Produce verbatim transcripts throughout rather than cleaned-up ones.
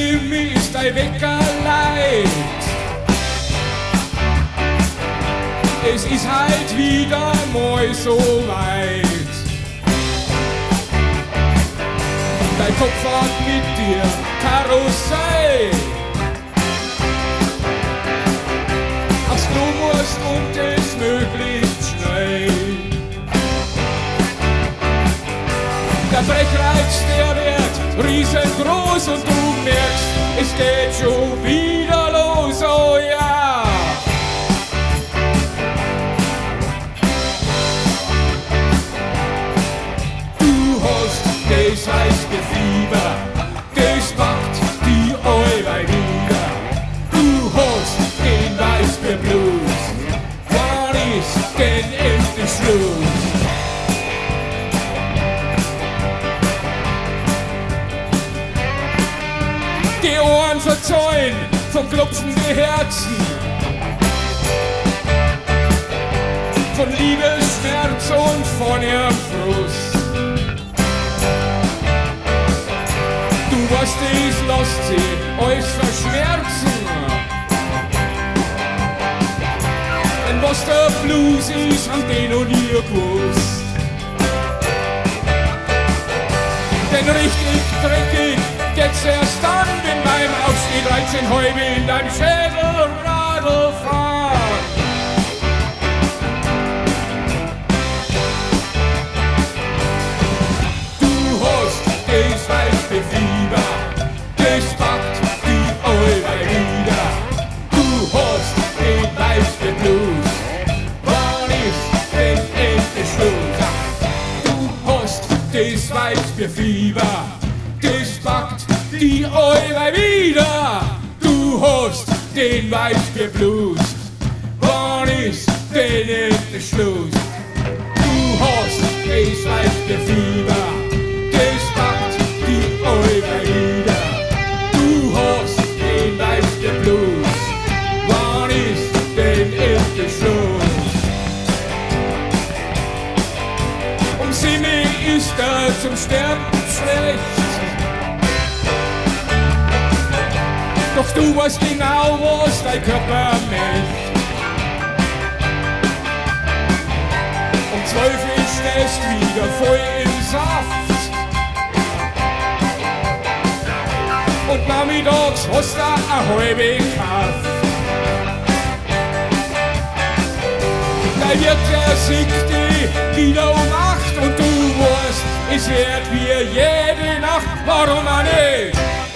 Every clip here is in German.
Stimme ist dein Weckerleid. Es ist halt wieder mal so weit. Dein Kopf fährt mit dir Karussell. Ach, du musst und es möglichst schnell. Der Brechreiz, der wird riesengroß und du merkst, es geht schon wieder los, oh ja. Du hast das heiße Fieber, das packt die Eure wieder. Du hast den Weißbierblues, wann ist denn endlich Schluss? Die Ohren verzollen vom Klopfen der Herzen, von Liebesschmerz und von Frust. Du weißt, es lässt sich alles verschmerzen. Denn was der Blues ist, haben die noch nie gewusst. Denn richtig dreckig geht's erst dann, wenn beim Aufstieg dreizehn Häube in deinem Schädel Radl fahren. Du hast das weiße Fieber, das packt die Eure wieder. Du hast den weißen Blues, wann ist denn endlich Schluss? Du hast das weiße Fieber, das packt die Eure wieder. Du hast den Weißbierblues, wann ist denn endlich Schluss? Du hast das Weißbierfieber, das packt die Eure wieder. Du hast den Weißbierblues, wann ist denn endlich Schluss? Um Simme ist er zum Sterben schlecht. Doch du weißt genau, was dein Körper möchte. Um zwölf Uhr stehst wieder voll im Saft. Und nachmittags hast du eine halbe Kraft. Dein Wirt, der sieht dich wieder um acht. Und du weißt, es wird wie jede Nacht. Warum auch nicht?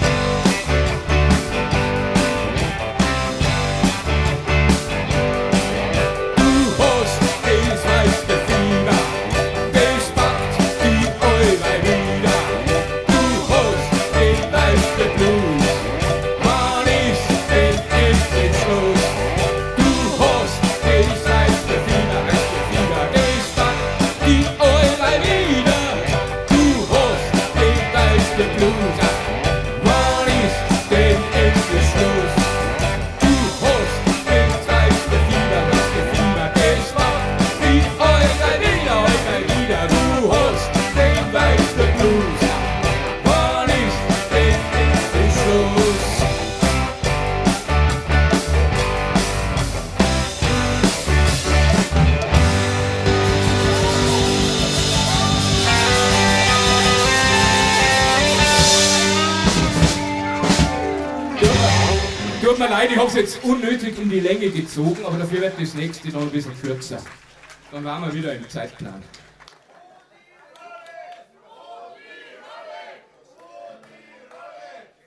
Tut mir leid, ich habe es jetzt unnötig in die Länge gezogen, aber dafür wird das nächste noch ein bisschen kürzer. Dann waren wir wieder im Zeitplan.